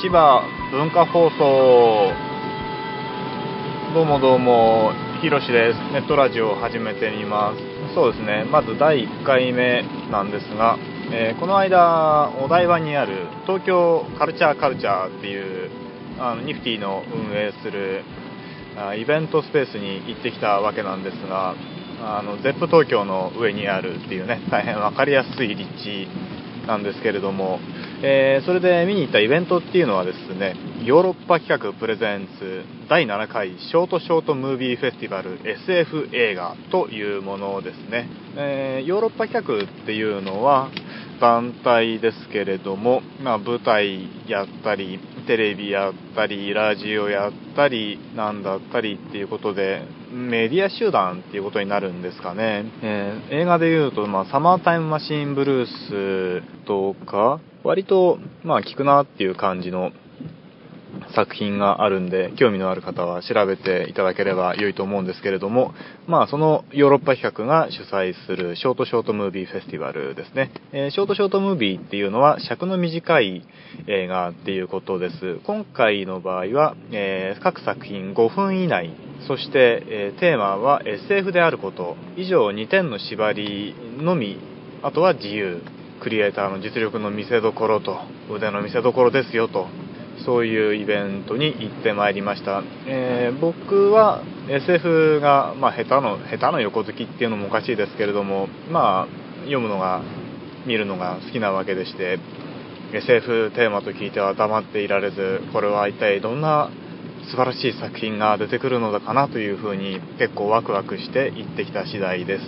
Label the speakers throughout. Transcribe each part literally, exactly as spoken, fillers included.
Speaker 1: 千葉文化放送。どうもどうも、ひろしです。ネットラジオを始めてみます。そうですね、まずだいいっかいめなんですが、えー、この間お台場にある東京カルチャーカルチャーっていうあのニフティの運営するあイベントスペースに行ってきたわけなんですが、あのゼップ東京の上にあるっていうね、大変分かりやすい立地なんですけれども、えー、それで見に行ったイベントっていうのはですね、ヨーロッパ企画プレゼンツだいななかいショートショートムービーフェスティバル エスエフ 映画というものですね。えー、ヨーロッパ企画っていうのは団体ですけれども、まあ、舞台やったりテレビやったりラジオやったりなんだったりっていうことでメディア集団っていうことになるんですかね。えー、映画でいうと、まあ、サマータイムマシーンブルースとか割とまあ聞くなっていう感じの作品があるんで、興味のある方は調べていただければ良いと思うんですけれども、まあそのヨーロッパ企画が主催するショートショートムービーフェスティバルですね。えー、ショートショートムービーっていうのは尺の短い映画っていうことです。今回の場合は、えー、各作品ごふん以内、そして、えー、テーマは エスエフ であること、以上にてんの縛りのみ、あとは自由、クリエイターの実力の見せ所と、腕の見せ所ですよと、そういうイベントに行ってまいりました。えー、僕は エスエフ が、まあ、下手の下手の横好きっていうのもおかしいですけれども、まあ読むのが見るのが好きなわけでして、 エスエフ テーマと聞いては黙っていられず、これは一体どんな素晴らしい作品が出てくるのかなというふうに結構ワクワクして行ってきた次第です。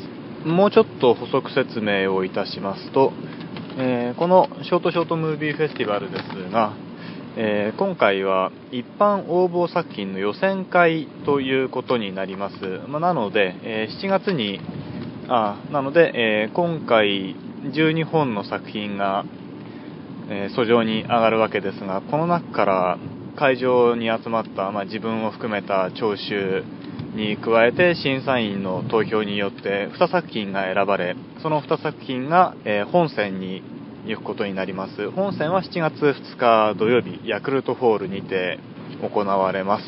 Speaker 1: もうちょっと補足説明をいたしますと、えー、このショートショートムービーフェスティバルですが、えー、今回は一般応募作品の予選会ということになります。まあ、なので、えー、しちがつにあなので、えー、今回じゅうにほんの作品が、えー、訴状に上がるわけですが、この中から会場に集まった、まあ、自分を含めた聴衆に加えて審査員の投票によってにさく品が選ばれ、そのにさく品が、えー、本選に行くことになります。本選はしちがつふつか土曜日、ヤクルトホールにて行われます。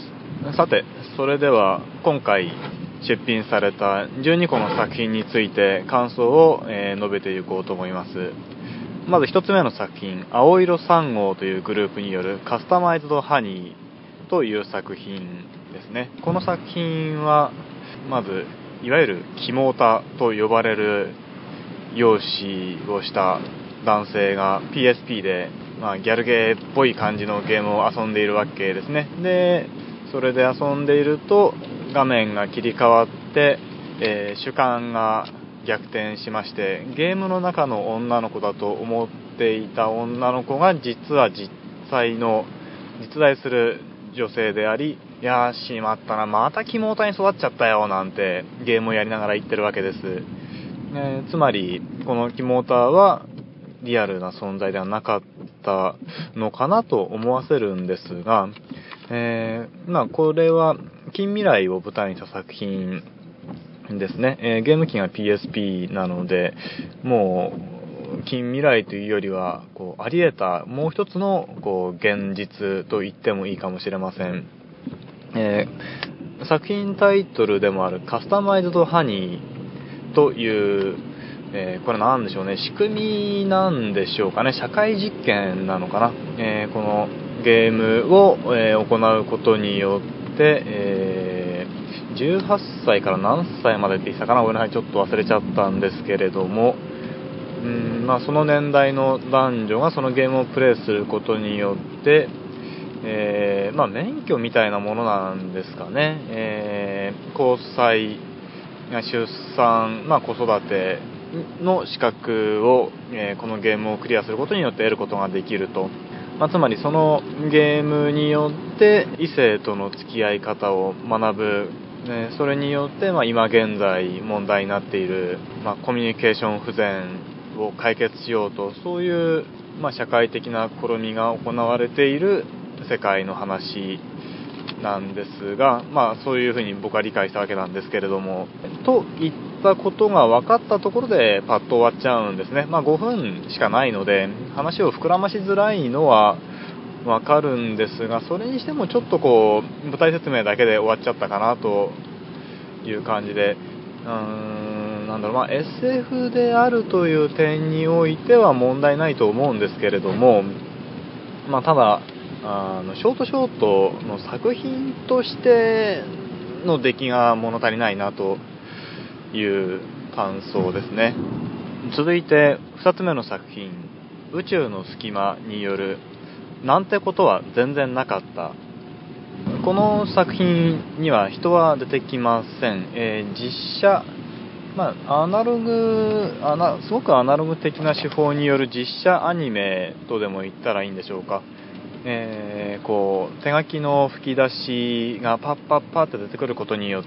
Speaker 1: さて、それでは今回出品されたじゅうにこの作品について感想を、えー、述べていこうと思います。まずひとつめの作品、青色さん号というグループによるカスタマイズドハニーという作品ですね。この作品はまずいわゆるキモータと呼ばれる容姿をした男性が ピーエスピー で、まあ、ギャルゲーっぽい感じのゲームを遊んでいるわけですね。で、それで遊んでいると画面が切り替わって、えー、主観が逆転しまして、ゲームの中の女の子だと思っていた女の子が実は実際の実在する女性であり、いやーしまったな、またキモータに育っちゃったよなんてゲームをやりながら言ってるわけです。えー、つまりこのキモータはリアルな存在ではなかったのかなと思わせるんですが、えー、まあこれは近未来を舞台にした作品ですね。えー、ゲーム機が ピーエスピー なので、もう近未来というよりはこうあり得たもう一つのこう現実と言ってもいいかもしれません。えー、作品タイトルでもあるカスタマイズドハニーというえー、これなんでしょうね、仕組みなんでしょうかね、社会実験なのかな、えー、このゲームを、えー、行うことによって、えー、じゅうはっさいから何歳までって言ってたかな、俺の方ちょっと忘れちゃったんですけれども、うん、まあ、その年代の男女がそのゲームをプレイすることによって、えーまあ、免許みたいなものなんですかね、えー、交際、出産、まあ、子育ての資格を、えー、このゲームをクリアすることによって得ることができると、まあ、つまりそのゲームによって異性との付き合い方を学ぶ、ね、それによって、まあ、今現在問題になっている、まあ、コミュニケーション不全を解決しようと、そういう、まあ、社会的な試みが行われている世界の話なんですが、まあそういうふうに僕は理解したわけなんですけれども、といったことが分かったところでパッと終わっちゃうんですね。まあごふんしかないので話を膨らましづらいのはわかるんですが、それにしてもちょっとこう舞台説明だけで終わっちゃったかなという感じで、うーんなんだろう、まあ、エスエフ であるという点においては問題ないと思うんですけれども、まあ、ただあのショートショートの作品としての出来が物足りないなという感想ですね。続いてふたつめの作品、宇宙の隙間によるなんてことは全然なかった。この作品には人は出てきません。えー、実写、まあ、アナログアナすごくアナログ的な手法による実写アニメとでも言ったらいいんでしょうか。えー、こう手書きの吹き出しがパッパッパッと出てくることによって、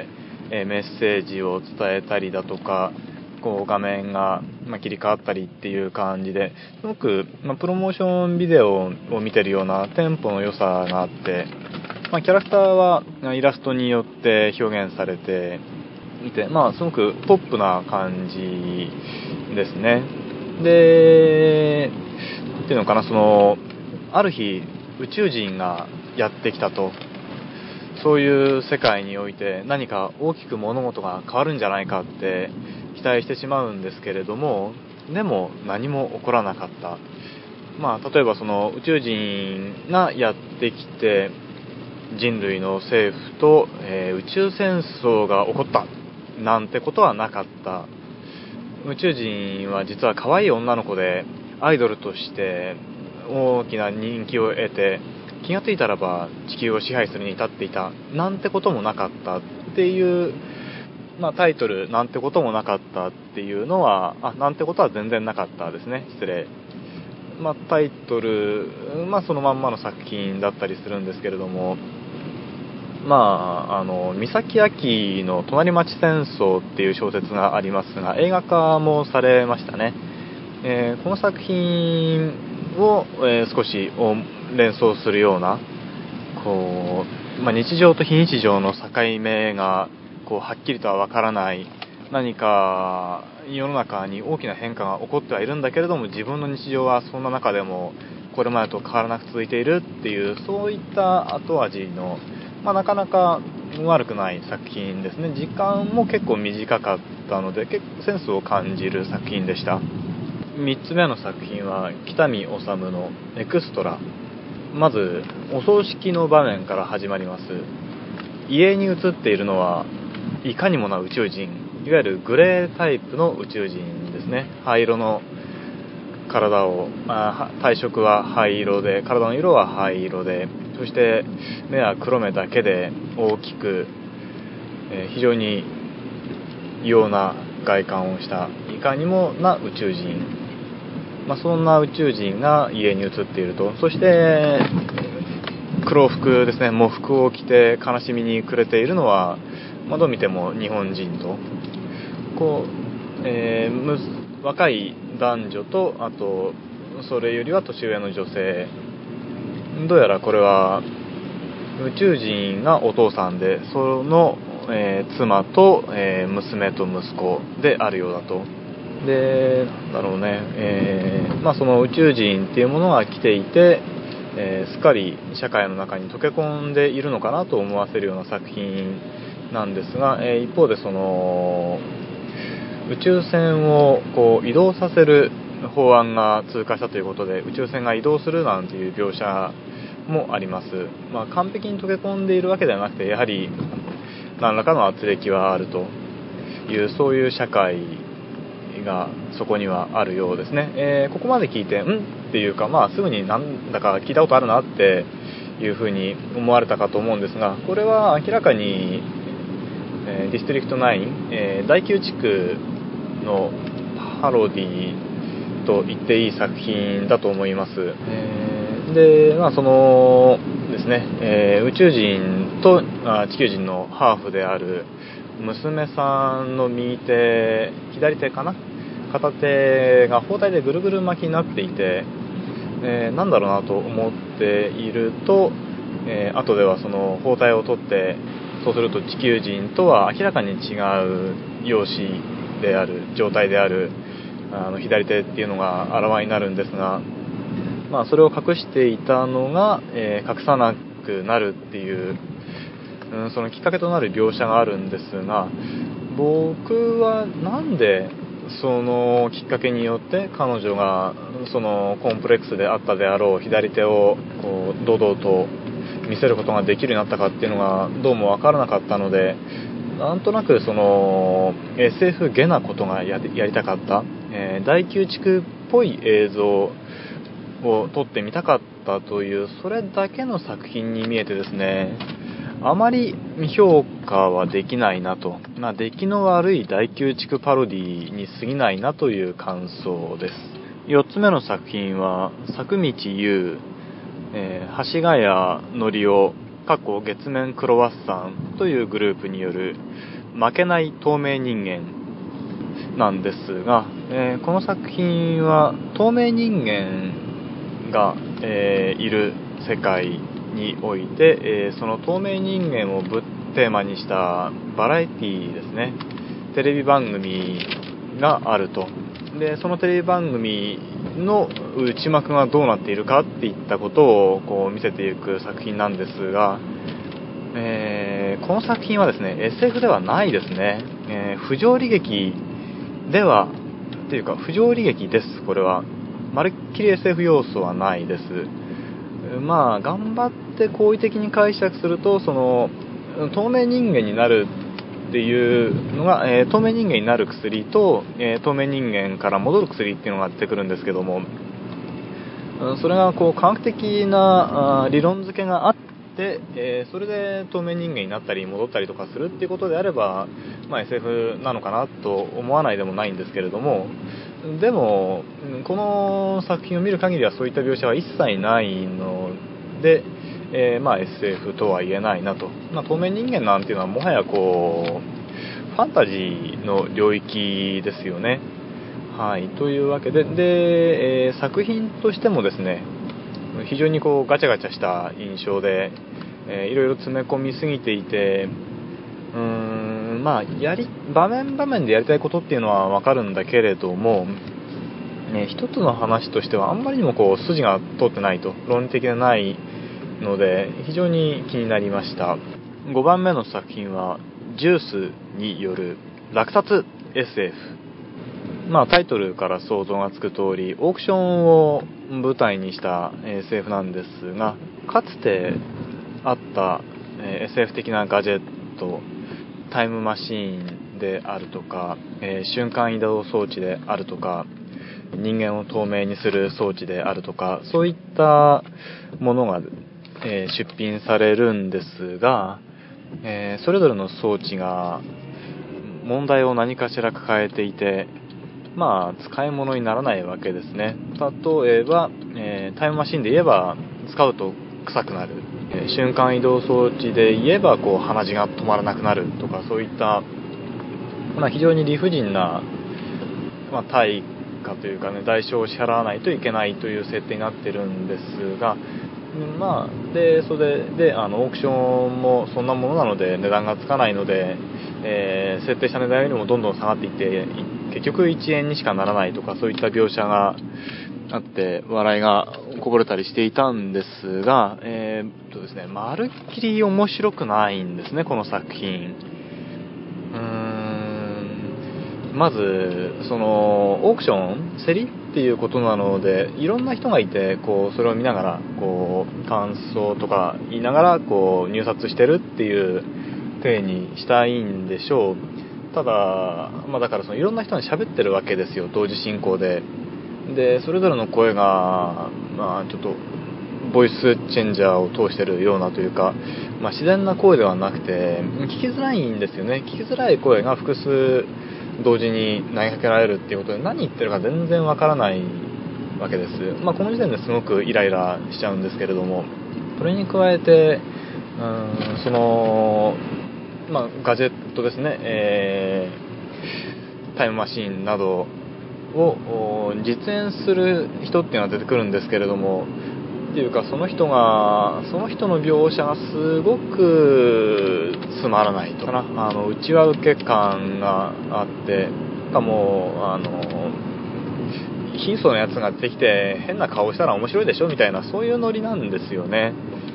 Speaker 1: えー、メッセージを伝えたりだとか、こう画面が、まあ、切り替わったりっていう感じで、すごく、まあ、プロモーションビデオを見てるようなテンポの良さがあって、まあ、キャラクターはイラストによって表現されていて、まあ、すごくポップな感じですね。で、っていうのかな、そのある日宇宙人がやってきたと、そういう世界において何か大きく物事が変わるんじゃないかって期待してしまうんですけれども、でも何も起こらなかった。まあ、例えばその宇宙人がやってきて人類の政府と、えー、宇宙戦争が起こったなんてことはなかった。宇宙人は実は可愛い女の子でアイドルとして大きな人気を得て、気がついたらば地球を支配するに至っていたなんてこともなかったっていう、まあ、タイトルなんてこともなかったっていうのは、あ、なんてことは全然なかったですね、失礼。まあ、タイトル、まあ、そのまんまの作品だったりするんですけれども、まあ、あの三崎亜の隣町戦争っていう小説がありますが、映画化もされましたね。えー、この作品を、えー、少し連想するような、こう、まあ、日常と非日常の境目がこうはっきりとはわからない、何か世の中に大きな変化が起こってはいるんだけれども、自分の日常はそんな中でもこれまでと変わらなく続いているっていう、そういった後味の、まあ、なかなか悪くない作品ですね。時間も結構短かったので、結構センスを感じる作品でした。みっつめの作品は北見治のエクストラ。まずお葬式の場面から始まります。遺影に映っているのはいかにもな宇宙人、いわゆるグレータイプの宇宙人ですね。灰色の体を、あ体色は灰色で、体の色は灰色で、そして目は黒目だけで大きく、えー、非常に異様な外観をしたいかにもな宇宙人、まあ、そんな宇宙人が家に映っていると。そして黒服ですね、喪服を着て悲しみに暮れているのは、まあ、どう見ても日本人と、こう、えー、む若い男女と、あとそれよりは年上の女性、どうやらこれは宇宙人がお父さんで、その、えー、妻と、えー、娘と息子であるようだと。で、なんだろうね、えーまあ、その宇宙人っていうものが来ていて、えー、すっかり社会の中に溶け込んでいるのかなと思わせるような作品なんですが、えー、一方でその宇宙船をこう移動させる法案が通過したということで、宇宙船が移動するなんていう描写もあります。まあ、完璧に溶け込んでいるわけではなくて、やはり何らかの圧力はあるという、そういう社会がそこにはあるようですね。えー、ここまで聞いてんっていうか、まあ、すぐになんだか聞いたことあるなっていうふうに思われたかと思うんですが、これは明らかに、えー、ディストリクトナイン、えー、第きゅう地区のパロディと言っていい作品だと思います。えー、で、まあそのですね、えー、宇宙人とあ地球人のハーフである娘さんの右手、左手かな、片手が包帯でぐるぐる巻きになっていて、えー、なんだろうなと思っていると、えー、後ではその包帯を取って、そうすると地球人とは明らかに違う容姿である、状態であるあの左手っていうのがあらわになるんですが、 まあ、それを隠していたのが、えー、隠さなくなるっていう、うん、そのきっかけとなる描写があるんですが、僕はなんでそのきっかけによって彼女がそのコンプレックスであったであろう左手をこう堂々と見せることができるようになったかっていうのがどうも分からなかったので、なんとなくその エスエフ ゲなことが や, やりたかった、えー、大宮地区っぽい映像を撮ってみたかったという、それだけの作品に見えてですね、あまり評価はできないなと、まあ、出来の悪い大宮地区パロディに過ぎないなという感想です。よっつめの作品は作道優、えー、橋ヶ谷のりおかっこ月面クロワッサンというグループによる負けない透明人間なんですが、えー、この作品は透明人間が、えー、いる世界において、えー、その透明人間をぶテーマにしたバラエティですね、テレビ番組があると。でそのテレビ番組の内幕がどうなっているかっていったことをこう見せていく作品なんですが、えー、この作品はですね エスエフ ではないですね、えー、不条理劇ではというか不条理劇です。これはまるっきり エスエフ 要素はないです。まあ頑張って好意的に解釈すると、その透明人間になるっていうのが、えー、透明人間になる薬と、えー、透明人間から戻る薬っていうのが出てくるんですけども、それがこう科学的な理論付けがあって、えー、それで透明人間になったり戻ったりとかするっていうことであれば、まあ、エスエフ なのかなと思わないでもないんですけれども、でもこの作品を見る限りはそういった描写は一切ないので、えー、まあ エスエフ とは言えないなと。まあ、透明人間なんていうのはもはやこうファンタジーの領域ですよね。はい、というわけで、で、えー、作品としてもですね、非常にこうガチャガチャした印象で、えー、いろいろ詰め込みすぎていて、うーん、まあやり場面場面でやりたいことっていうのはわかるんだけれども、ね、一つの話としてはあんまりにもこう筋が通ってないと、論理的でないので非常に気になりました。ごばんめの作品はジュースによる落札 エスエフ。まあ、タイトルから想像がつく通りオークションを舞台にした エスエフ なんですが、かつてあった エスエフ 的なガジェット、タイムマシーンであるとか、えー、瞬間移動装置であるとか、人間を透明にする装置であるとか、そういったものが、えー、出品されるんですが、えー、それぞれの装置が問題を何かしら抱えていて、まあ使い物にならないわけですね。例えば、えー、タイムマシンで言えば使うと臭くなる、えー、瞬間移動装置で言えばこう鼻血が止まらなくなるとか、そういった、まあ、非常に理不尽な、まあ、対価というかね、代償を支払わないといけないという設定になってるんですが、まあ、でそれであのオークションもそんなものなので値段がつかないので、えー、設定した値段よりもどんどん下がっていって結局いちえんにしかならないとか、そういった描写があって笑いがこぼれたりしていたんですが、えーっとですね、まるっきり面白くないんですね、この作品。うーんまずそのオークション競りっていうことなので、いろんな人がいてこうそれを見ながらこう感想とか言いながらこう入札してるっていう体にしたいんでしょう。ただ、まあ、だからそのいろんな人が喋ってるわけですよ、同時進行で。でそれぞれの声が、まあ、ちょっとボイスチェンジャーを通してるようなというか、まあ、自然な声ではなくて聞きづらいんですよね。聞きづらい声が複数同時に投げかけられるっていうことで、何言ってるか全然わからないわけです。まあ、この時点ですごくイライラしちゃうんですけれども、それに加えてうーんその、まあ、ガジェットですね、えー、タイムマシーンなどを実演する人っていうのは出てくるんですけれども、っていうかその人がその人の描写がすごくつまらないとかな、あの内輪受け感があって、かもあの貧相なやつが出てきて変な顔したら面白いでしょみたいな、そういうノリなんですよね。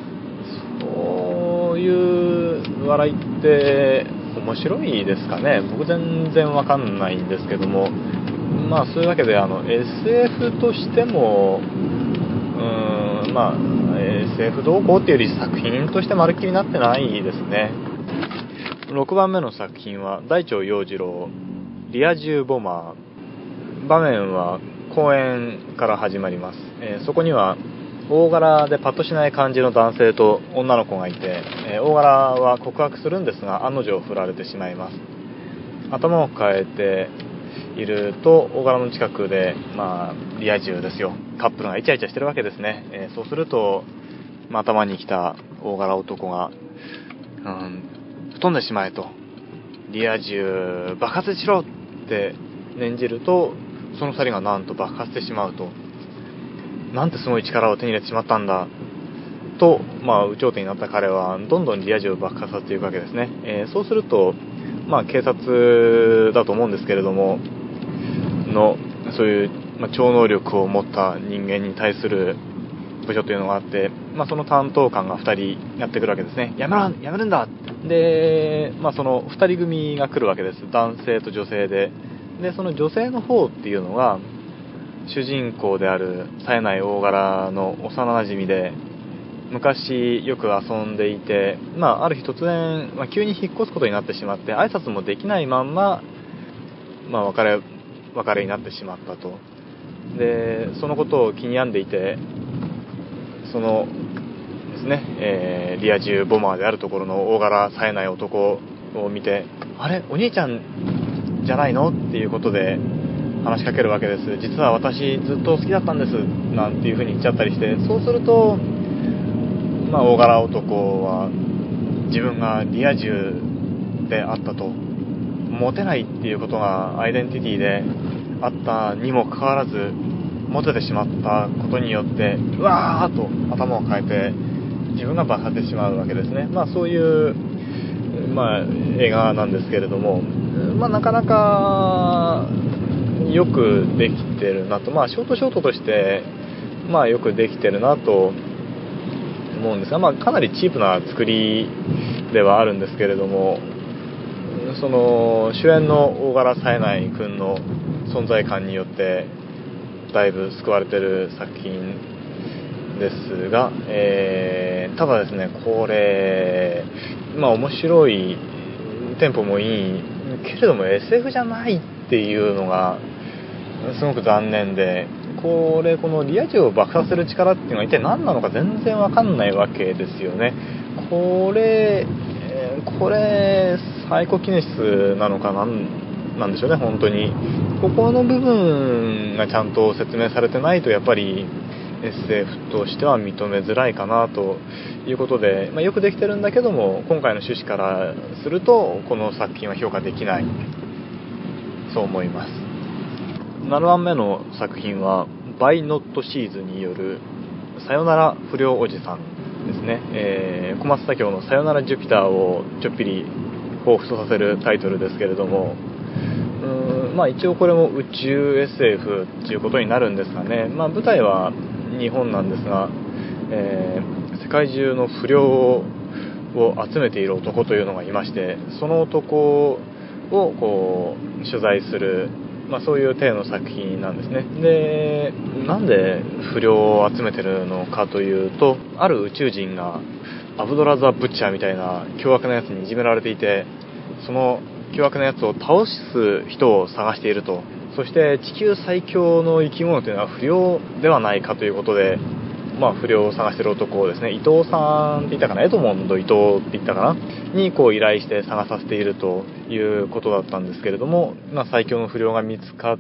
Speaker 1: そういう笑いって面白いですかね。僕全然わかんないんですけども、まあそういうわけであの エスエフ としてもうーんまあ エスエフ 動向っていうより作品としてまるっきりなってないですね。ろくばんめの作品は大腸陽次郎リア充ボマー。場面は公園から始まります。えー、そこには大柄でパッとしない感じの男性と女の子がいて、えー、大柄は告白するんですが案の定振られてしまいます。頭を変えていると大柄の近くで、まあ、リア充ですよ、カップルがイチャイチャしてるわけですね。えー、そうすると、まあ、頭に来た大柄男が、うん、吹っ飛んでしまえと、リア充爆発しろって念じると、その二人がなんと爆発してしまうと、なんてすごい力を手に入れてしまったんだと、まあ、有頂天になった彼はどんどんリア充を爆発させていくわけですね。えー、そうすると、まあ、警察だと思うんですけれどものそういう、まあ、超能力を持った人間に対する部署というのがあって、まあ、その担当官がふたりやってくるわけですね。やめろやめるんだで、まあ、そのふたり組が来るわけです。男性と女性で。でその女性の方っていうのが主人公である冴えない大柄の幼なじみで、昔よく遊んでいて、まあ、ある日突然、まあ、急に引っ越すことになってしまって挨拶もできないまんま、まあ、別れ別れになってしまったと。でそのことを気に病んでいて、そのですね、えー、リア充ボマーであるところの大柄冴えない男を見て、あれお兄ちゃんじゃないのっていうことで話しかけるわけです。実は私ずっと好きだったんですなんていう風に言っちゃったりして、そうすると、まあ、大柄男は自分がリア充であったと、モテないっていうことがアイデンティティであったにもかかわらずモテてしまったことによってうわーっと頭を変えて自分が爆発してしまうわけですね。まあそういう、まあ、映画なんですけれども、まあなかなかよくできてるなと、まあショートショートとしてまあよくできてるなと思うんですが、まあかなりチープな作りではあるんですけれども、その主演の大柄冴えない君の存在感によってだいぶ救われてる作品ですが、えー、ただですね、これまあ面白い、テンポもいいけれども エスエフ じゃないっていうのがすごく残念で、これこのリア充を爆発する力っていうのは一体何なのか全然わかんないわけですよね。これこれサイコキネシスなのかなんなんでしょうね。本当にここの部分がちゃんと説明されてないとやっぱり エスエフ としては認めづらいかなということで、まあ、よくできてるんだけども今回の趣旨からするとこの作品は評価できない、そう思います。ななばんめの作品はバイノットシーズによるさよなら不良おじさんですね。えー、小松左京のさよならジュピターをちょっぴり彷彿とさせるタイトルですけれども、うーんまあ一応これも宇宙 エスエフ っていうことになるんですかね。まあ舞台は日本なんですが、えー、世界中の不良を集めている男というのがいまして、その男をこう取材する、まあ、そういう体の作品なんですね。で、なんで不良を集めてるのかというと、ある宇宙人がアブドラザ・ブッチャーみたいな凶悪なやつにいじめられていて、その凶悪なやつを倒す人を探していると。そして地球最強の生き物というのは不良ではないかということで、まあ、不良を探している男をですね、伊藤さんって言ったかな、エドモンド伊藤って言ったかなにこう依頼して探させているということだったんですけれども、まあ、最強の不良が見つかって、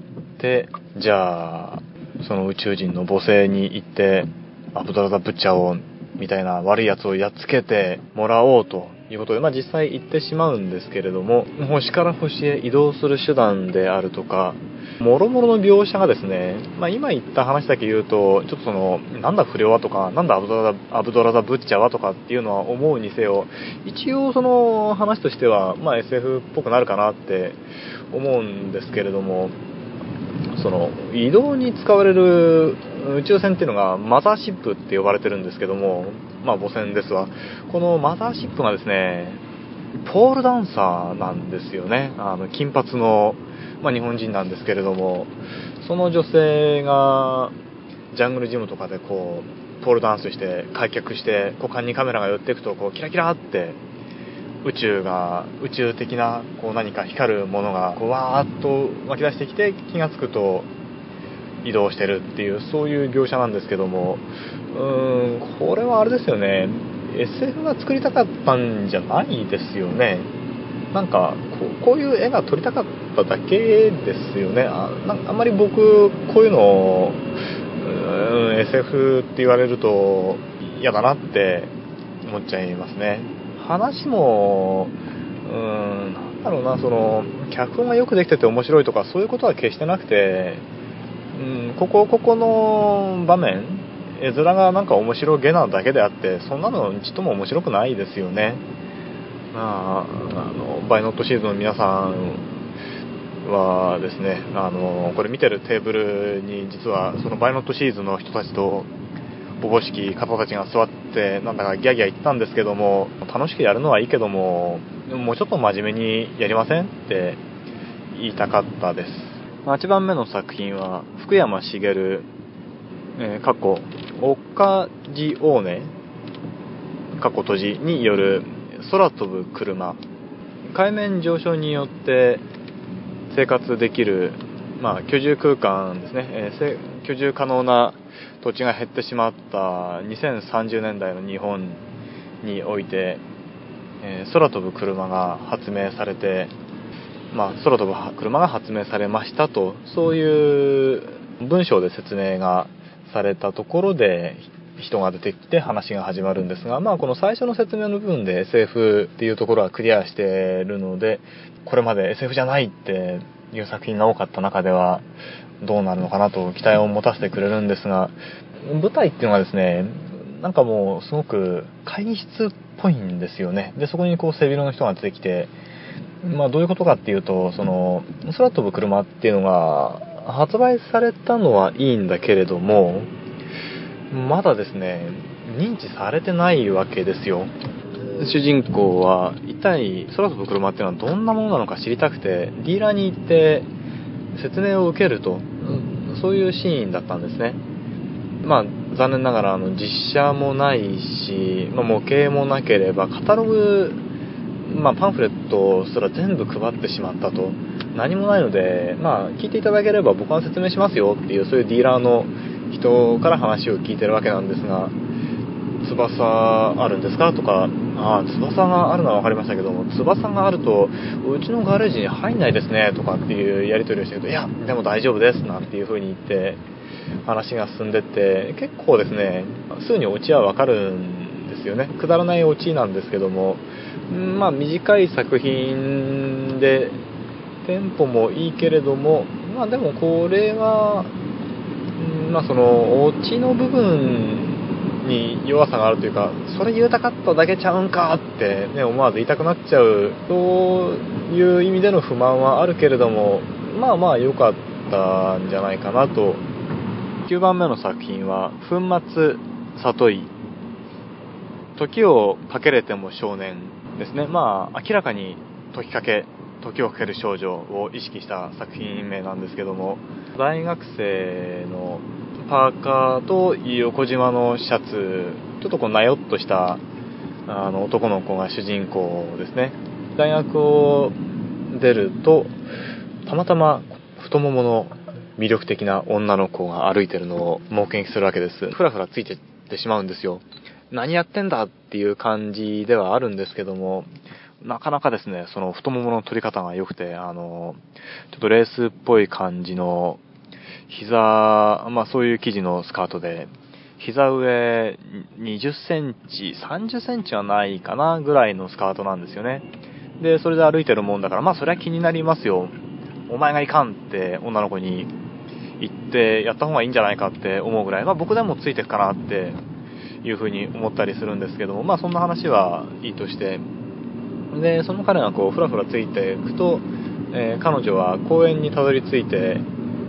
Speaker 1: じゃあその宇宙人の母星に行ってアブドラザ・ブッチャーをみたいな悪いやつをやっつけてもらおうということで、まあ、実際行ってしまうんですけれども、星から星へ移動する手段であるとかもろもろの描写がですね、まあ、今言った話だけ言うとちょっとそのなんだ不良はとかなんだアブドラザ、アブドラザブッチャーはとかっていうのは思うにせよ、一応その話としては、まあ、エスエフ っぽくなるかなって思うんですけれども、 その移動に使われる宇宙船っていうのがマザーシップって呼ばれてるんですけども、まあ母船ですわ。このマザーシップがですね、ポールダンサーなんですよね。あの金髪の、まあ、日本人なんですけれども、その女性がジャングルジムとかでこうポールダンスして開脚して股間にカメラが寄っていくとこうキラキラって宇宙が宇宙的なこう何か光るものがこうわーっと湧き出してきて、気がつくと移動してるっていう、そういう描写なんですけども、うーんこれはあれですよね、 エスエフ が作りたかったんじゃないですよね。なんかこう、こういう絵が撮りたかっただけですよね。あ、なんあんまり僕こういうのを、うん、エスエフ って言われると嫌だなって思っちゃいますね。話もうーんなんだろうな、その脚本がよくできてて面白いとかそういうことは決してなくて、うん、ここここの場面、絵面がなんか面白げなだけであって、そんなのちっとも面白くないですよね。まあ、あのバイノットシーズの皆さんはですね、あのこれ見てるテーブルに実はそのバイノットシーズの人たちとおぼしき方たちが座ってなんだかギャギャ言ったんですけども、楽しくやるのはいいけどももうちょっと真面目にやりませんって言いたかったです。はちばんめの作品は福山茂、えー、過去オカジオーネ過去閉じによる空飛ぶ車。海面上昇によって生活できる、まあ、居住空間ですね、えー、居住可能な土地が減ってしまったにせんさんじゅうねんだいの日本において、えー、空飛ぶ車が発明されて、まあ、空飛ぶ車が発明されましたと、そういう文章で説明がされたところで人が出てきて話が始まるんですが、まあこの最初の説明の部分で エスエフ っていうところはクリアしてるので、これまで エスエフ じゃないっていう作品が多かった中ではどうなるのかなと期待を持たせてくれるんですが、舞台っていうのがですね、なんかもうすごく会議室っぽいんですよね。でそこにこう背広の人が出てきて、まあどういうことかっていうと、その空飛ぶ車っていうのが発売されたのはいいんだけれども、まだですね認知されてないわけですよ。主人公は一体空飛ぶ車っていうのはどんなものなのか知りたくてディーラーに行って説明を受けると、そういうシーンだったんですね。まあ残念ながらあの実写もないし、まあ、模型もなければカタログ、まあ、パンフレットすら全部配ってしまったと、何もないので、まあ聞いていただければ僕は説明しますよっていう、そういうディーラーの人から話を聞いてるわけなんですが、翼あるんですかとか、ああ翼があるのは分かりましたけども、翼があるとうちのガレージに入んないですねとかっていうやり取りをしてると、いやでも大丈夫ですなんていう風に言って話が進んでって、結構ですねすぐにオチは分かるんですよね。くだらないオチなんですけども、まあ短い作品でテンポもいいけれども、まあでもこれはまあそのオチの部分に弱さがあるというか、それ言いたかっただけちゃうんかってね思わず言いたくなっちゃう、そういう意味での不満はあるけれども、まあまあ良かったんじゃないかなと。きゅうばんめの作品は粉末里井、時をかけれても少年ですね。まあ明らかに時かけ時をかける少女を意識した作品名なんですけども、大学生のパーカーと横縞のシャツ、ちょっとこうなよっとしたあの男の子が主人公ですね。大学を出るとたまたま太ももの魅力的な女の子が歩いてるのを目撃するわけです。ふらふらついてってしまうんですよ。何やってんだっていう感じではあるんですけども、なかなかですねその太ももの取り方が良くて、あのちょっとレースっぽい感じの膝、まあそういう生地のスカートで、膝上にじゅっセンチ、さんじゅっセンチはないかなぐらいのスカートなんですよね。で、それで歩いてるもんだから、まあそれは気になりますよ。お前がいかんって女の子に言ってやった方がいいんじゃないかって思うぐらい、まあ僕でもついてくかなっていう風に思ったりするんですけども、まあそんな話はいいとして、で、その彼がこうふらふらついていくと、えー、彼女は公園にたどり着いて、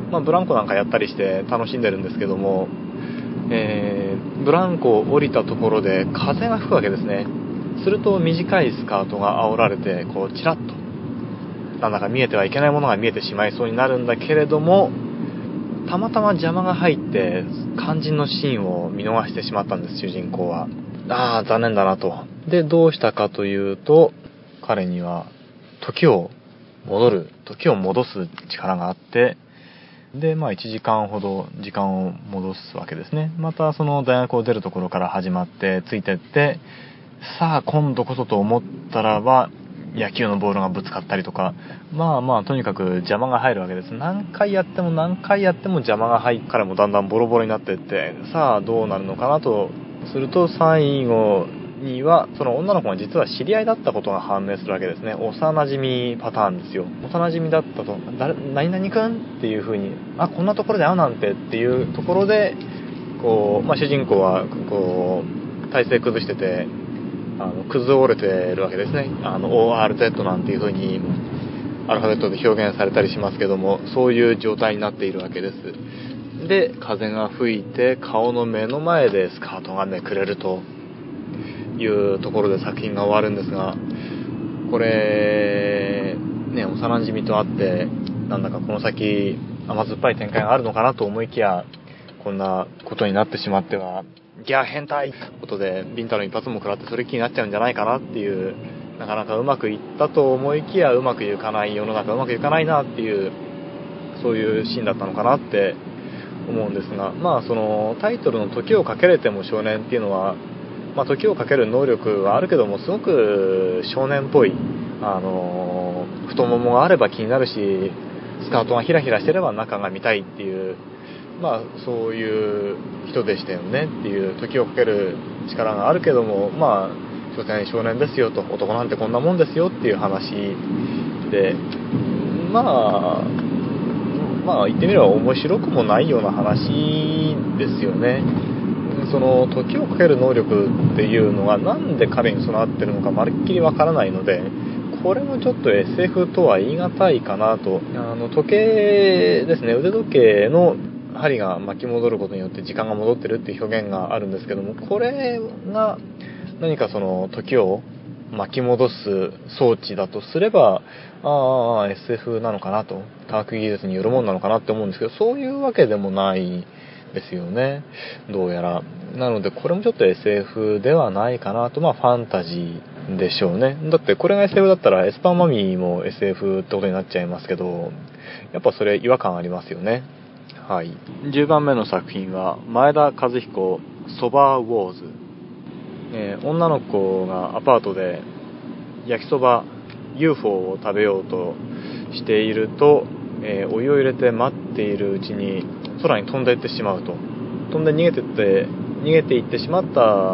Speaker 1: まあ、ブランコなんかやったりして楽しんでるんですけども、えー、ブランコを降りたところで風が吹くわけですね。すると短いスカートが煽られて、こうチラッとなんだか見えてはいけないものが見えてしまいそうになるんだけれども、たまたま邪魔が入って肝心のシーンを見逃してしまったんです、主人公は。ああ、残念だなと。で、どうしたかというと、彼には時を戻る、時を戻す力があって、で、まあいちじかんほど時間を戻すわけですね。またその大学を出るところから始まってついてって、さあ今度こそと思ったらば野球のボールがぶつかったりとか、まあまあとにかく邪魔が入るわけです。何回やっても何回やっても邪魔が入るからもだんだんボロボロになっていって、さあどうなるのかなとすると、最後にはその女の子が実は知り合いだったことが判明するわけですね。幼馴染パターンですよ。幼馴染だったと、誰何々くんっていう風に、あ、こんなところで会うなんてっていうところで、こう、まあ、主人公はこう体勢崩してて、あの崩れてるわけですね。あの オーアールゼット なんていう風にアルファベットで表現されたりしますけども、そういう状態になっているわけです。で、風が吹いて顔の目の前でスカートがめくれるというところで作品が終わるんですが、これね、幼馴染と会ってなんだかこの先甘酸っぱい展開があるのかなと思いきや、こんなことになってしまってはギャー変態ってことでビンタの一発も食らってそれっきりになっちゃうんじゃないかなっていう、なかなかうまくいったと思いきやうまくいかない世の中、うまくいかないなっていう、そういうシーンだったのかなって思うんですが、まあそのタイトルの時をかけれても少年っていうのは、まあ、時をかける能力はあるけどもすごく少年っぽい、あの太ももがあれば気になるし、スカートがヒラヒラしてれば中が見たいっていう、まあそういう人でしたよねっていう、時をかける力があるけども、まあ所詮少年ですよと、男なんてこんなもんですよっていう話で、まあまあ言ってみれば面白くもないような話ですよね。その時をかける能力っていうのがなんで彼に備わってるのかまるっきりわからないので、これもちょっと エスエフ とは言い難いかなと。あの時計ですね、腕時計の針が巻き戻ることによって時間が戻ってるっていう表現があるんですけども、これが何かその時を巻き戻す装置だとすれば、ああ エスエフ なのかなと、科学技術によるものなのかなって思うんですけど、そういうわけでもないですよね、どうやら。なのでこれもちょっと エスエフ ではないかなと。まあファンタジーでしょうね。だってこれが エスエフ だったらエスパーマミーも エスエフ ってことになっちゃいますけど、やっぱそれ違和感ありますよね。はい。じゅうばんめの作品は前田和彦そばウォーズ。えー、女の子がアパートで焼きそば ユーフォー を食べようとしていると、えー、お湯を入れて待っているうちに空に飛んでいってしまうと。飛んで逃げてって逃げていってしまった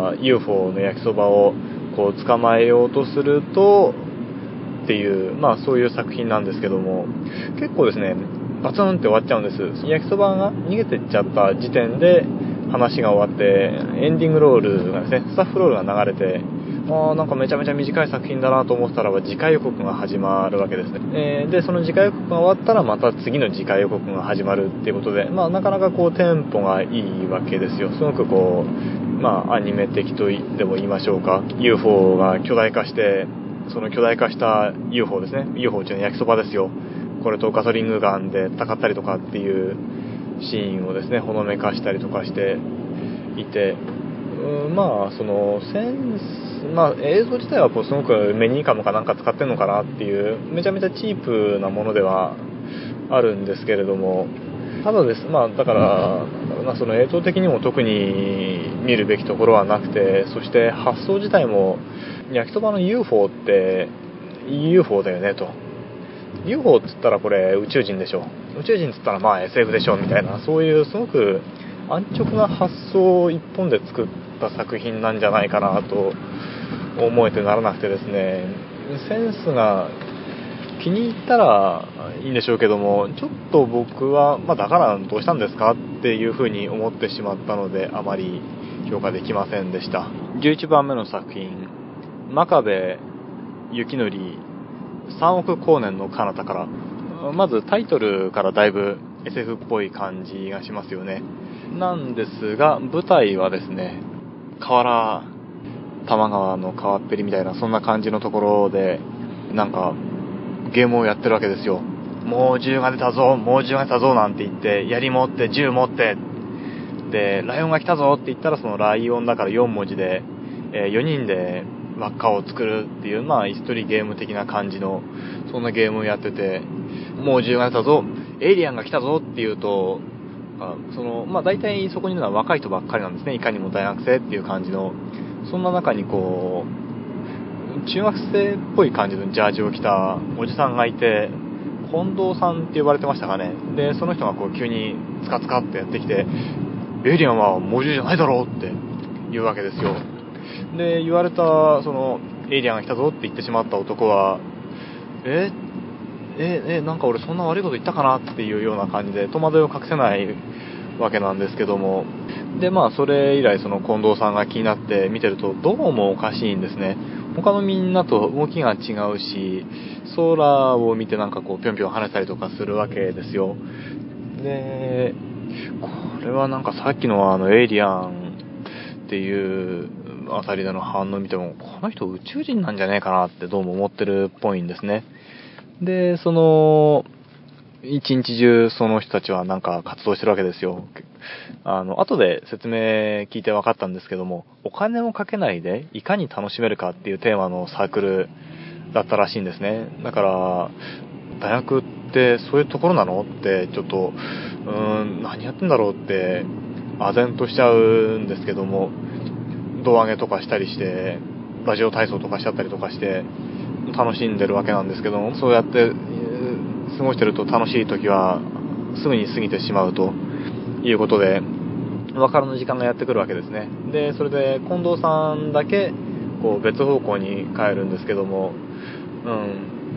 Speaker 1: ユーフォー の焼きそばをこう捕まえようとするとっていう、まあそういう作品なんですけども、結構ですねバツンって終わっちゃうんです。焼きそばが逃げてっちゃった時点で話が終わって、エンディングロールがですね、スタッフロールが流れて、あーなんかめちゃめちゃ短い作品だなと思ったらば次回予告が始まるわけですね。えー、でその次回予告が終わったらまた次の次回予告が始まるっていうことで、まあなかなかこうテンポがいいわけですよ。すごくこうまあアニメ的とでも言いましょうか。 ユーフォー が巨大化して、その巨大化した ユーフォー ですね、 ユーフォー っていうのは焼きそばですよ。これとガソリングガンで戦ったりとかっていうシーンをですねほのめかしたりとかしていて、うーまあそのセンス、まあ映像自体はこうすごくメニーカムかなんか使ってるのかなっていうめちゃめちゃチープなものではあるんですけれども、ただですまあだからなその映像的にも特に見るべきところはなくて、そして発想自体も焼きそばの ユーフォー って ユーフォー だよねと、 ユーフォー っつったらこれ宇宙人でしょ、宇宙人っつったらまあ エスエフ でしょみたいな、そういうすごく安直な発想を一本で作った作品なんじゃないかなと思えてならなくてですね、センスが気に入ったらいいんでしょうけども、ちょっと僕は、まあ、だからどうしたんですかっていうふうに思ってしまったのであまり評価できませんでした。じゅういちばんめの作品、真壁幸則さんおく光年の彼方から。まずタイトルからだいぶエスエフ っぽい感じがしますよね。なんですが、舞台はですね、河原、多摩川の川っぺりみたいな、そんな感じのところで、なんか、ゲームをやってるわけですよ。猛獣が出たぞ、猛獣が出たぞなんて言って、槍持って、銃持って、で、ライオンが来たぞって言ったら、そのライオンだからよん文字で、えー、よにんで輪っかを作るっていう、まあ、椅子取りゲーム的な感じの、そんなゲームをやってて、猛獣が出たぞ、エイリアンが来たぞっていうと、その、まあ、大体そこにいるのは若い人ばっかりなんですね。いかにも大学生っていう感じの、そんな中にこう、中学生っぽい感じのジャージを着たおじさんがいて、近藤さんって呼ばれてましたかね。で、その人がこう急にツカツカってやってきて、エイリアンは猛獣じゃないだろうって言うわけですよ。で、言われた、その、エイリアンが来たぞって言ってしまった男は、ええ、え、なんか俺そんな悪いこと言ったかなっていうような感じで戸惑いを隠せないわけなんですけども、で、まあそれ以来その近藤さんが気になって見てるとどうもおかしいんですね。他のみんなと動きが違うし、空を見てなんかこうぴょんぴょん跳ねたりとかするわけですよ。で、これはなんかさっきのあのエイリアンっていうあたりでの反応を見ても、この人宇宙人なんじゃねえかなってどうも思ってるっぽいんですね。で、その、一日中その人たちはなんか活動してるわけですよ。あの、後で説明聞いて分かったんですけども、お金をかけないでいかに楽しめるかっていうテーマのサークルだったらしいんですね。だから、大学ってそういうところなのってちょっと、うーん、何やってんだろうって、唖然としちゃうんですけども、胴上げとかしたりして、ラジオ体操とかしちゃったりとかして、楽しんでるわけなんですけども、そうやって過ごしてると楽しい時はすぐに過ぎてしまうということで、別れの時間がやってくるわけですね。で、それで近藤さんだけこう別方向に帰るんですけども、うん、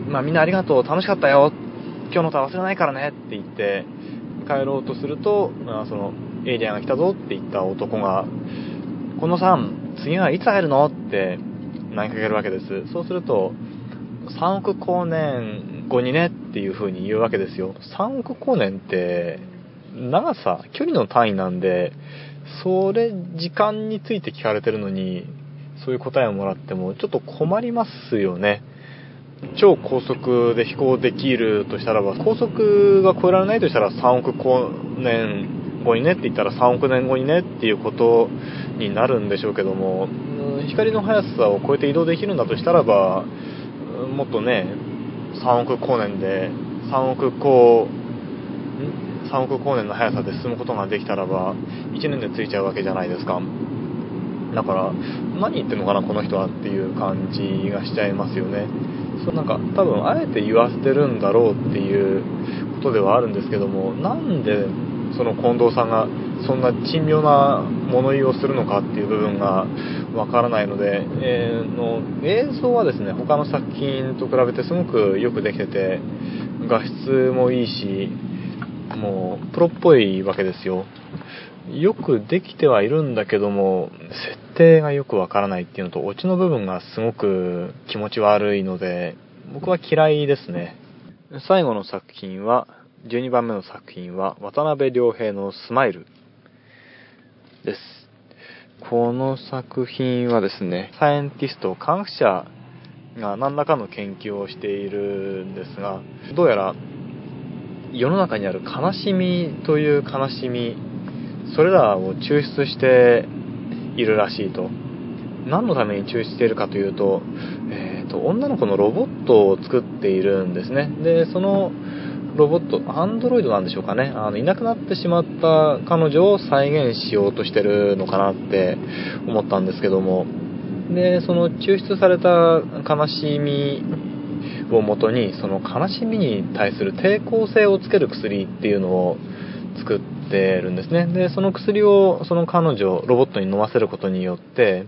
Speaker 1: まあみんなありがとう、楽しかったよ、今日のとは忘れないからねって言って帰ろうとすると、まあ、そのエイリアンが来たぞって言った男が、近藤さん、次はいつ会えるのって投げかけるわけです。そうすると、さんおく光年後にねっていう風に言うわけですよ。さんおく光年って長さ、距離の単位なんで、それ時間について聞かれてるのにそういう答えをもらってもちょっと困りますよね。超高速で飛行できるとしたらば、高速が超えられないとしたらさんおく光年後にねって言ったらさんおく年後にねっていうことになるんでしょうけども、光の速さを超えて移動できるんだとしたらば、もっとね、さんおく光年でさんおく光さんおく光年の速さで進むことができたらばいちねんで着いちゃうわけじゃないですか。だから何言ってんのかなこの人はっていう感じがしちゃいますよね。そう、なんか多分あえて言わせてるんだろうっていうことではあるんですけども、なんでその近藤さんがそんな珍妙な物言いをするのかっていう部分がわからないので、えー、の映像はですね、他の作品と比べてすごくよくできてて、画質もいいし、もうプロっぽいわけですよ。よくできてはいるんだけども、設定がよくわからないっていうのと、オチの部分がすごく気持ち悪いので、僕は嫌いですね。最後の作品は、じゅうにばんめの作品は、渡辺良平のスマイルです。この作品はですね、サイエンティスト、科学者が何らかの研究をしているんですが、どうやら世の中にある悲しみという悲しみ、それらを抽出しているらしいと。何のために抽出しているかというと、えーと、女の子のロボットを作っているんですね。で、そのロボット、アンドロイドなんでしょうかね。あの、いなくなってしまった彼女を再現しようとしてるのかなって思ったんですけども。で、その抽出された悲しみをもとに、その悲しみに対する抵抗性をつける薬っていうのを作ってるんですね。で、その薬をその彼女、ロボットに飲ませることによって、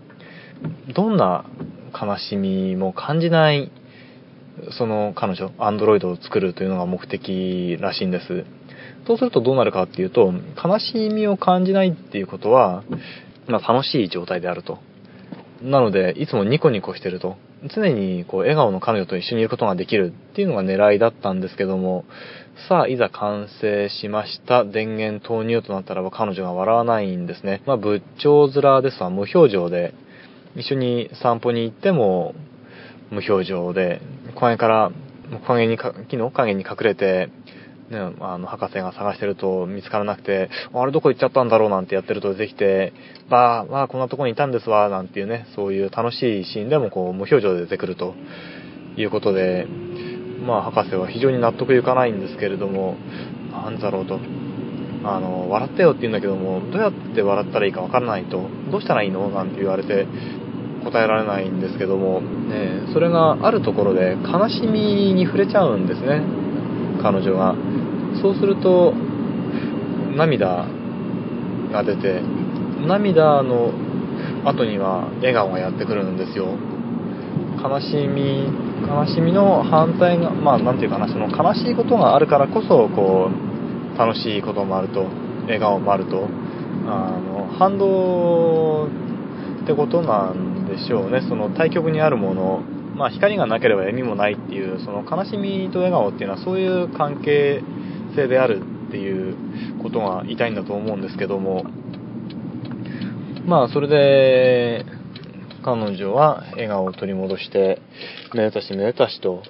Speaker 1: どんな悲しみも感じないその彼女、アンドロイドを作るというのが目的らしいんです。そうするとどうなるかっていうと、悲しみを感じないっていうことは、まあ、楽しい状態であると。 なので、いつもニコニコしてると。常にこう笑顔の彼女と一緒にいることができるっていうのが狙いだったんですけども、さあ、いざ完成しました。電源投入となったらば彼女が笑わないんですね。まあ、仏頂面ですわ。無表情で。一緒に散歩に行っても無表情で、木陰から、木陰にか、木の影に隠れて、ね、あの、博士が探してると見つからなくて、あれどこ行っちゃったんだろうなんてやってると出てきて、ばあ、まあこんなとこにいたんですわ、なんていうね、そういう楽しいシーンでもこう無表情で出てくるということで、まあ博士は非常に納得いかないんですけれども、なんだろうと、あの、笑ってよって言うんだけども、どうやって笑ったらいいかわからないと、どうしたらいいのなんて言われて、答えられないんですけども、ね、それがあるところで悲しみに触れちゃうんですね、彼女が。そうすると涙が出て、涙の後には笑顔がやってくるんですよ。悲しみ悲しみの反対が、まあなんていうかな、その悲しいことがあるからこそこう楽しいこともあると、笑顔もあると、あの反動ってことなんでしょうね。その対極にあるもの、まあ光がなければ闇もないっていう、その悲しみと笑顔っていうのはそういう関係性であるっていうことが言いたいんだと思うんですけども、まあそれで彼女は笑顔を取り戻してめでたしめでたしと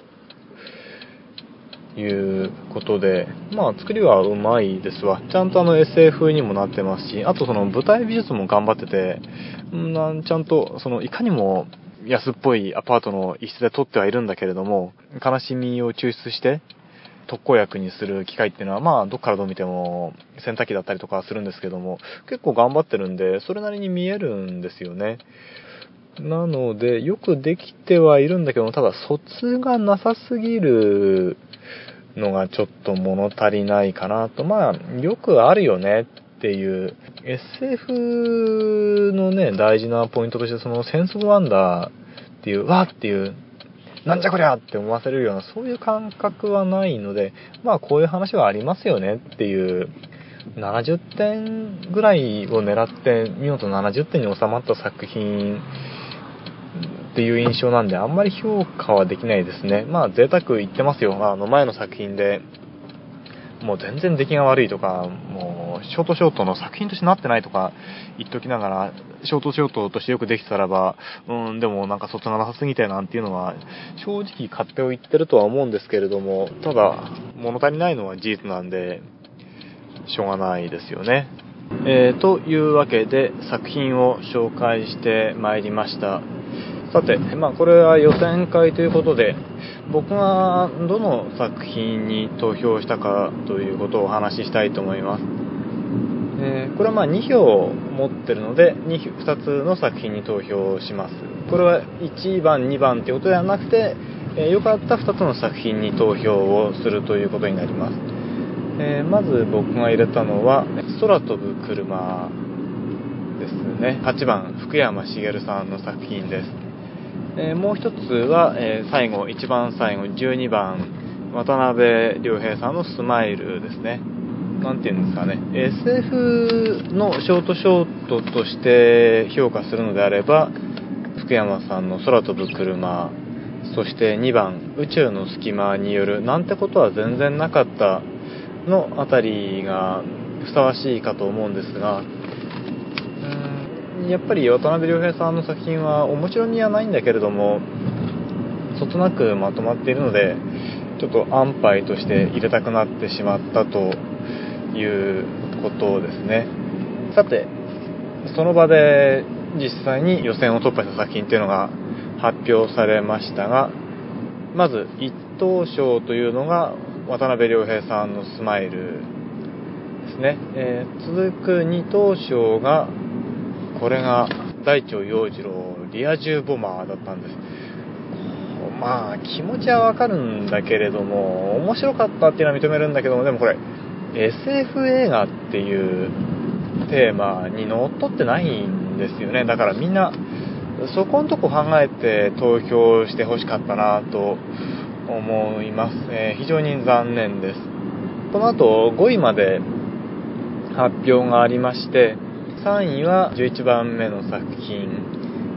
Speaker 1: いうことで、まあ作りはうまいですわ。ちゃんとあの エスエフ にもなってますし、あとその舞台美術も頑張ってて、んちゃんとそのいかにも安っぽいアパートの一室で撮ってはいるんだけれども、悲しみを抽出して特効薬にする機械っていうのは、まあどっからどう見ても洗濯機だったりとかするんですけども、結構頑張ってるんでそれなりに見えるんですよね。なのでよくできてはいるんだけど、ただ卒がなさすぎるのがちょっと物足りないかなと。まあよくあるよねっていう エスエフ のね、大事なポイントとして、そのセンスオブワンダーっていうわーっていうなんじゃこりゃって思わせるような、そういう感覚はないので、まあこういう話はありますよねっていう、ななじゅってんぐらいを狙って見事ななじゅってんに収まった作品っていう印象なんで、あんまり評価はできないですね。まあ贅沢言ってますよ。あの前の作品でもう全然出来が悪いとか、もうショートショートの作品としてなってないとか言っときながら、ショートショートとしてよくできてたらば、うん、でもなんか卒がなさすぎてなんていうのは正直勝手を言ってるとは思うんですけれども、ただ物足りないのは事実なんでしょうがないですよね。えー、というわけで作品を紹介してまいりました。さて、まあこれは予選会ということで、僕がどの作品に投票したかということをお話ししたいと思います。えー、これはまあに票持ってるので 2, ふたつの作品に投票します。これはいちばんにばんということではなくて、えー、良かったふたつの作品に投票をするということになります。えー、まず僕が入れたのは空飛ぶ車ですね。はちばん福山茂さんの作品です。えー、もう一つは、えー、最後一番最後じゅうにばん渡辺良平さんのスマイルですね。なんていうんですかね、 エスエフ のショートショートとして評価するのであれば福山さんの空飛ぶ車、そしてにばん宇宙の隙間によるなんてことは全然なかったのあたりがふさわしいかと思うんですが、うーんやっぱり渡辺良平さんの作品は面白みはないんだけれどもそつなくまとまっているので、ちょっと安牌として入れたくなってしまったということですね。さて、その場で実際に予選を突破した作品というのが発表されましたが、まず一等賞というのが渡辺良平さんのスマイルですね。えー、続く二等賞が、これが大腸洋次郎リア充ボマーだったんです。まあ気持ちはわかるんだけれども、面白かったっていうのは認めるんだけども、でもこれ エスエフ 映画っていうテーマにのっとってないんですよね。だからみんなそこのとこ考えて投票してほしかったなと思います、えー、非常に残念です。この後ごいまで発表がありまして、さんいはじゅういちばんめの作品、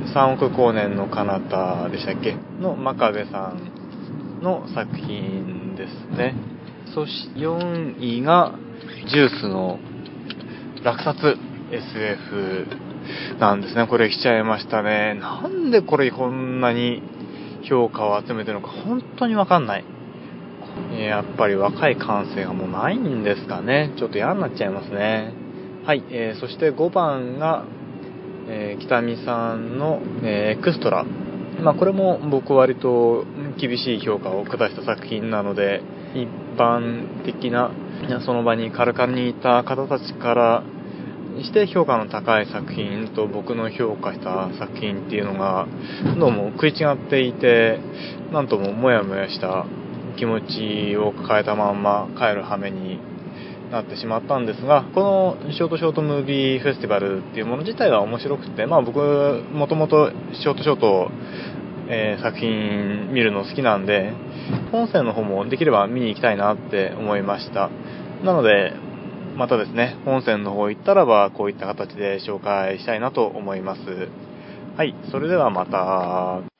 Speaker 1: さんおく光年の彼方でしたっけの真壁さんの作品ですね。そしてよんいがジュースの落札 エスエフ なんですね。これ来ちゃいましたね。なんでこれこんなに評価を集めてるのか本当にわかんない。やっぱり若い感性がもうないんですかね。ちょっと嫌になっちゃいますね。はい、えー、そしてごばんが、えー、北見さんの、えー、エクストラ。まあこれも僕割と厳しい評価を下した作品なので、一般的なその場にカルカルにいた方たちからして評価の高い作品と僕の評価した作品っていうのがどうも食い違っていて、なんともモヤモヤした気持ちを抱えたまんま帰る羽目になってしまったんですが、このショートショートムービーフェスティバルっていうもの自体は面白くて、まあ僕もともとショートショート、えー、作品見るの好きなんで、本線の方もできれば見に行きたいなって思いました。なのでまたですね、本線の方行ったらばこういった形で紹介したいなと思います。はい、それではまた。